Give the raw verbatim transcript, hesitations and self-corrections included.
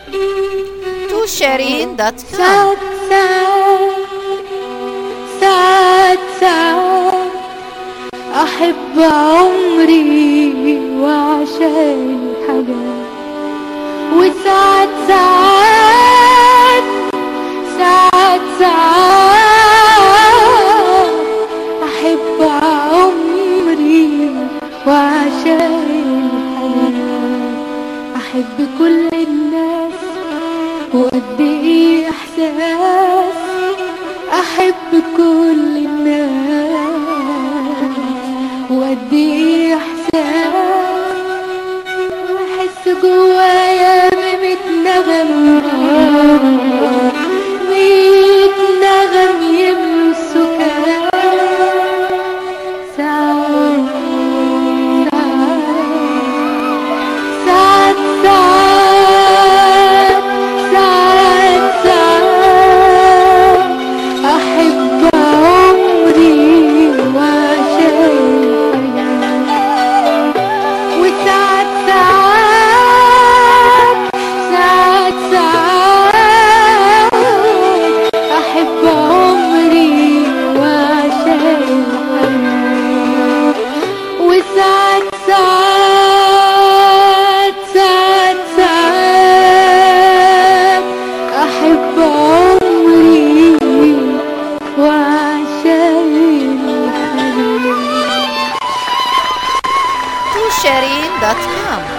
توشيرين دوت كوم. ساعات ساعات ساعات أحب عمري وعشان حاجات، وساعات ساعات ساعات ساعات أحب عمري وعشان حاجات. أحب كل الناس وقد إيه إحساس، أحب كل الناس وقد إيه إحساس. أحس جوايا بميت نغم، ميت نغم يملوا السكان. ساعات ساعات ساعات ساعات ساعات أحب عمري وعشان حاجات، وساعات ساعات ساعات ساعات أحب عمري وعشان حاجات، وساعات ساعات ساعات ساعات أحب عمري وعشان حاجات. توشيرين دوت كوم.